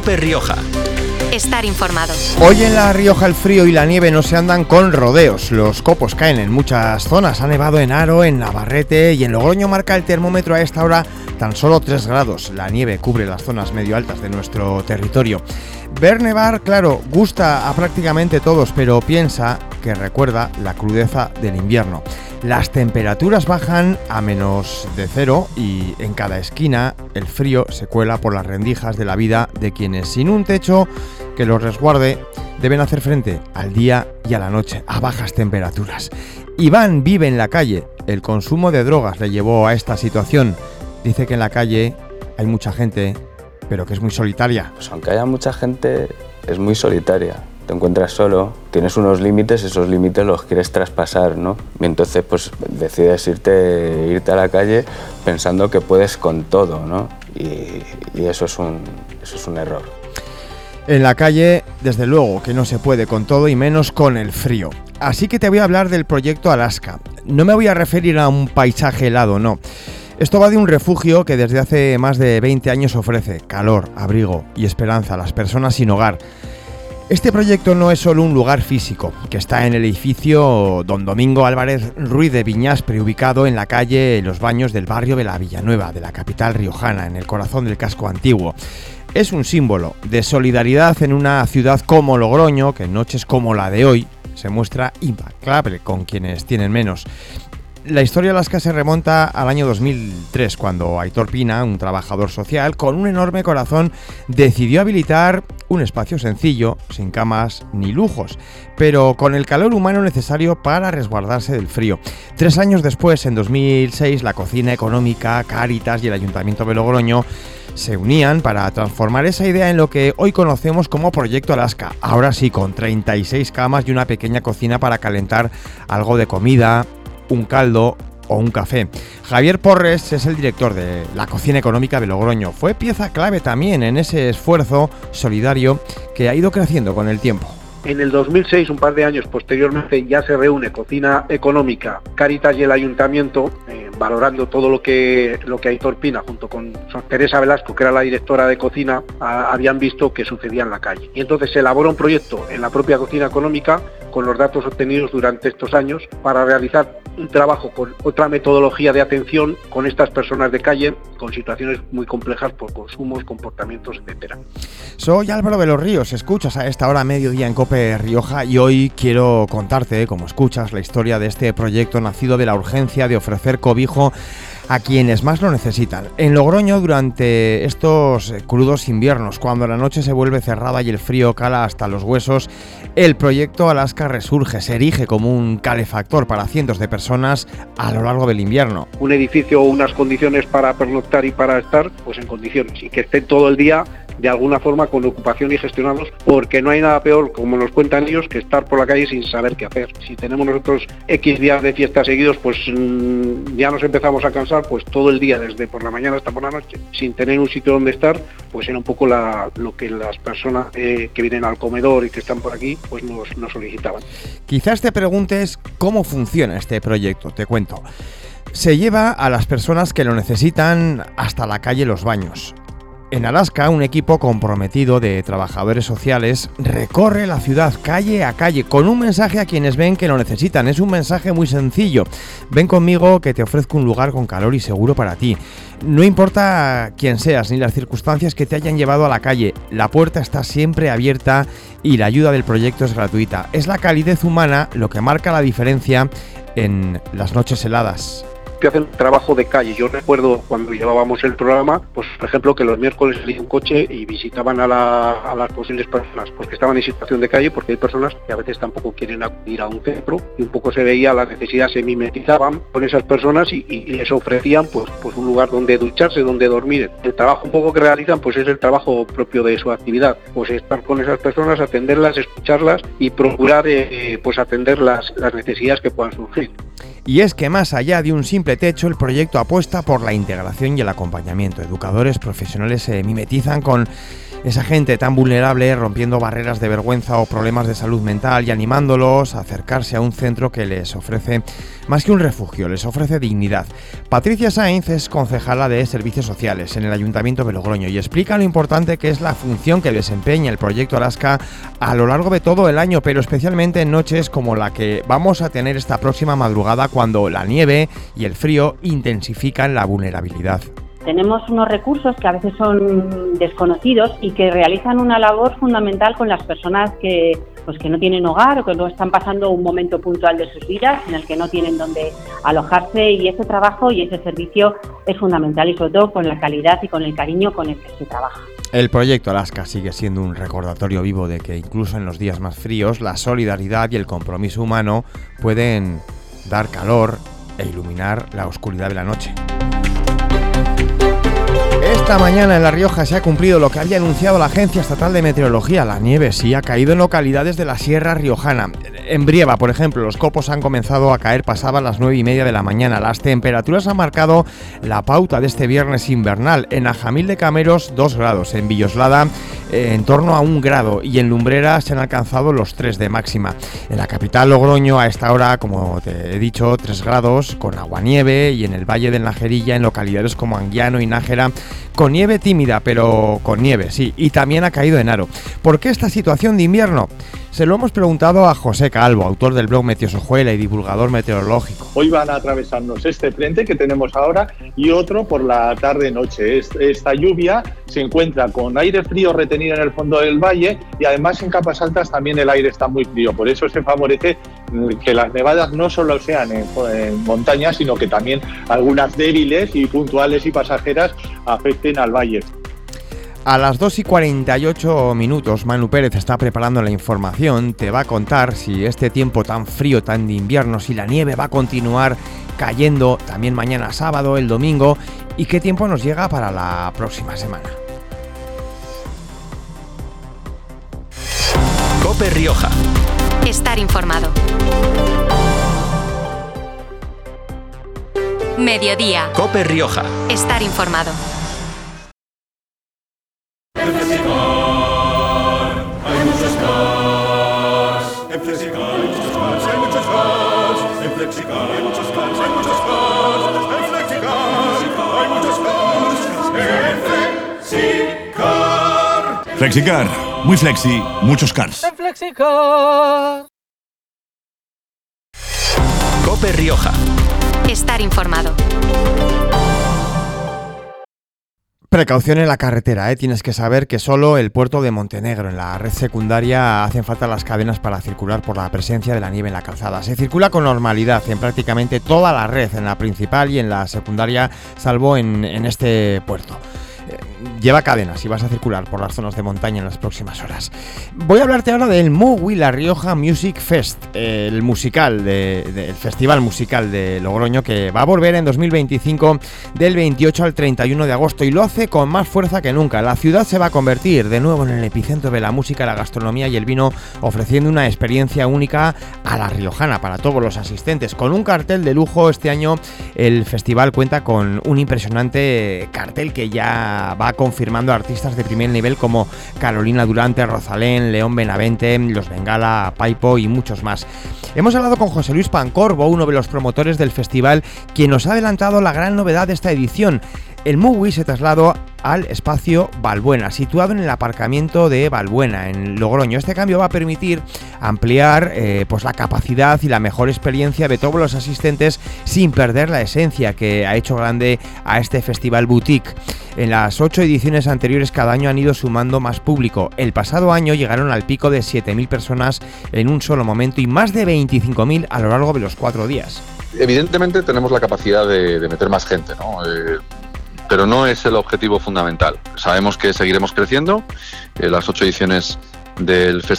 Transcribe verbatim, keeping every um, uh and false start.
COPE Rioja. Estar informado. Hoy en La Rioja el frío y la nieve no se andan con rodeos. Los copos caen en muchas zonas. Ha nevado en Haro, en Navarrete y en Logroño marca el termómetro a esta hora tan solo tres grados. La nieve cubre las zonas medio altas de nuestro territorio. Ver nevar, claro, gusta a prácticamente todos, pero piensa que recuerda la crudeza del invierno. Las temperaturas bajan a menos de cero y en cada esquina el frío se cuela por las rendijas de la vida de quienes sin un techo que los resguarde deben hacer frente al día y a la noche a bajas temperaturas. Iván vive en la calle. El consumo de drogas le llevó a esta situación. Dice que en la calle hay mucha gente, pero que es muy solitaria. Pues aunque haya mucha gente, es muy solitaria. Te encuentras solo, tienes unos límites, esos límites los quieres traspasar, ¿no? Y entonces pues decides irte, irte a la calle pensando que puedes con todo, ¿no? Y, y eso es un, eso es un error. En la calle, desde luego que no se puede con todo y menos con el frío. Así que te voy a hablar del proyecto Alaska. No me voy a referir a un paisaje helado, no. Esto va de un refugio que desde hace más de veinte años ofrece calor, abrigo y esperanza a las personas sin hogar. Este proyecto no es solo un lugar físico, que está en el edificio Don Domingo Álvarez Ruiz de Viñaspre, ubicado en la calle Los Baños del barrio de la Villanueva, de la capital riojana, en el corazón del casco antiguo. Es un símbolo de solidaridad en una ciudad como Logroño, que en noches como la de hoy se muestra implacable con quienes tienen menos. La historia de Alaska se remonta al año dos mil tres, cuando Aitor Pina, un trabajador social con un enorme corazón, decidió habilitar un espacio sencillo, sin camas ni lujos, pero con el calor humano necesario para resguardarse del frío. Tres años después, en dos mil seis, la Cocina Económica, Cáritas y el Ayuntamiento de Logroño se unían para transformar esa idea en lo que hoy conocemos como Proyecto Alaska. Ahora sí, con treinta y seis camas y una pequeña cocina para calentar algo de comida, un caldo o un café. Javier Porres es el director de la Cocina Económica de Logroño. Fue pieza clave también en ese esfuerzo solidario que ha ido creciendo con el tiempo. En el dos mil seis, un par de años posteriormente, ya se reúne Cocina Económica, Cáritas y el Ayuntamiento, eh, valorando todo lo que lo que Aitor Pina, junto con Teresa Velasco, que era la directora de cocina, a, habían visto que sucedía en la calle. Y entonces se elabora un proyecto en la propia Cocina Económica, con los datos obtenidos durante estos años, para realizar un trabajo con otra metodología de atención con estas personas de calle, con situaciones muy complejas por consumos, comportamientos, etcétera. Soy Álvaro de los Ríos, escuchas a esta hora mediodía en COPE Rioja y hoy quiero contarte, como escuchas, la historia de este proyecto nacido de la urgencia de ofrecer cobijo a quienes más lo necesitan. En Logroño, durante estos crudos inviernos, cuando la noche se vuelve cerrada y el frío cala hasta los huesos, el proyecto Alaska resurge, se erige como un calefactor para cientos de personas a lo largo del invierno. Un edificio o unas condiciones para pernoctar y para estar, pues en condiciones, y que estén todo el día de alguna forma con ocupación y gestionados, porque no hay nada peor, como nos cuentan ellos, que estar por la calle sin saber qué hacer. Si tenemos nosotros X días de fiesta seguidos, pues mmm, ya nos empezamos a cansar, pues todo el día, desde por la mañana hasta por la noche, sin tener un sitio donde estar, pues era un poco la, lo que las personas eh, que vienen al comedor y que están por aquí, pues nos, nos solicitaban. Quizás te preguntes cómo funciona este proyecto, te cuento. Se lleva a las personas que lo necesitan hasta la calle Los Baños. En Alaska, un equipo comprometido de trabajadores sociales recorre la ciudad calle a calle con un mensaje a quienes ven que lo necesitan. Es un mensaje muy sencillo. Ven conmigo que te ofrezco un lugar con calor y seguro para ti. No importa quién seas ni las circunstancias que te hayan llevado a la calle, la puerta está siempre abierta y la ayuda del proyecto es gratuita. Es la calidez humana lo que marca la diferencia en las noches heladas. Que hacen trabajo de calle. Yo recuerdo cuando llevábamos el programa, pues por ejemplo que los miércoles salía un coche y visitaban a, la, a las posibles personas pues que estaban en situación de calle, porque hay personas que a veces tampoco quieren acudir a un centro y un poco se veía la necesidad, se mimetizaban con esas personas y, y, y les ofrecían pues, pues un lugar donde ducharse, donde dormir. El trabajo un poco que realizan pues es el trabajo propio de su actividad, pues estar con esas personas, atenderlas, escucharlas y procurar eh, pues atender las, las necesidades que puedan surgir. Y es que más allá de un simple techo, el proyecto apuesta por la integración y el acompañamiento. Educadores profesionales se mimetizan con esa gente tan vulnerable, rompiendo barreras de vergüenza o problemas de salud mental y animándolos a acercarse a un centro que les ofrece más que un refugio, les ofrece dignidad. Patricia Sainz es concejala de Servicios Sociales en el Ayuntamiento de Logroño y explica lo importante que es la función que desempeña el proyecto Alaska a lo largo de todo el año, pero especialmente en noches como la que vamos a tener esta próxima madrugada, cuando la nieve y el frío intensifican la vulnerabilidad. Tenemos unos recursos que a veces son desconocidos y que realizan una labor fundamental con las personas que, pues, que no tienen hogar o que no están pasando un momento puntual de sus vidas en el que no tienen dónde alojarse, y ese trabajo y ese servicio es fundamental, y sobre todo con la calidad y con el cariño con el que se trabaja. El proyecto Alaska sigue siendo un recordatorio vivo de que incluso en los días más fríos la solidaridad y el compromiso humano pueden dar calor e iluminar la oscuridad de la noche. Esta mañana en La Rioja se ha cumplido lo que había anunciado la Agencia Estatal de Meteorología. La nieve sí ha caído en localidades de la Sierra Riojana. En Brieva, por ejemplo, los copos han comenzado a caer pasadas las nueve y media de la mañana. Las temperaturas han marcado la pauta de este viernes invernal. En Ajamil de Cameros, dos grados. En Villoslada, eh, en torno a un grado. Y en Lumbreras se han alcanzado los tres de máxima. En la capital, Logroño, a esta hora, como te he dicho, tres grados con aguanieve. Y en el Valle de Najerilla, en localidades como Anguiano y Nájera, con nieve tímida, pero con nieve, sí, y también ha caído en Haro. ¿Por qué esta situación de invierno? Se lo hemos preguntado a José Calvo, autor del blog Meteosojuela y divulgador meteorológico. Hoy van a atravesarnos este frente que tenemos ahora y otro por la tarde-noche. Esta lluvia se encuentra con aire frío retenido en el fondo del valle, y además en capas altas también el aire está muy frío. Por eso se favorece que las nevadas no solo sean en, en montaña, sino que también algunas débiles y puntuales y pasajeras afecten al valle. A las dos y cuarenta y ocho minutos, Manu Pérez está preparando la información. Te va a contar si este tiempo tan frío, tan de invierno, si la nieve va a continuar cayendo también mañana sábado, el domingo, y qué tiempo nos llega para la próxima semana. COPE Rioja. Estar informado. Mediodía. COPE Rioja. Estar informado. En Flexicar hay muchos cars. En Flexicar hay muchos cars, hay muchos cars. En Flexicar hay muchos cars, hay muchos cars. En Flexicar hay muchos cars. En Flexicar. Flexicar, muy flexi, muchos cars. En Flexicar. COPE Rioja. Estar informado. Precaución en la carretera, ¿eh? Tienes que saber que solo el puerto de Montenegro, en la red secundaria, hacen falta las cadenas para circular por la presencia de la nieve en la calzada. Se circula con normalidad en prácticamente toda la red, en la principal y en la secundaria, salvo en, en este puerto. Lleva cadenas si vas a circular por las zonas de montaña en las próximas horas. Voy a hablarte ahora del Mugui La Rioja Music Fest, el musical, de, de, el festival musical de Logroño, que va a volver en dos mil veinticinco del veintiocho al treinta y uno de agosto, y lo hace con más fuerza que nunca. La ciudad se va a convertir de nuevo en el epicentro de la música, la gastronomía y el vino, ofreciendo una experiencia única a la riojana para todos los asistentes. Con un cartel de lujo, este año el festival cuenta con un impresionante cartel que ya va confirmando artistas de primer nivel como Carolina Durante, Rosalén, León Benavente, Los Bengala, Paipo y muchos más. Hemos hablado con José Luis Pancorbo, uno de los promotores del festival, quien nos ha adelantado la gran novedad de esta edición. El Mugui se trasladó al espacio Balbuena, situado en el aparcamiento de Balbuena, en Logroño. Este cambio va a permitir ampliar eh, pues la capacidad y la mejor experiencia de todos los asistentes, sin perder la esencia que ha hecho grande a este festival boutique. En las ocho ediciones anteriores cada año han ido sumando más público. El pasado año llegaron al pico de siete mil personas en un solo momento y más de veinticinco mil a lo largo de los cuatro días. Evidentemente tenemos la capacidad de, de meter más gente, ¿no? Eh... pero no es el objetivo fundamental. Sabemos que seguiremos creciendo. Eh, las ocho ediciones del festival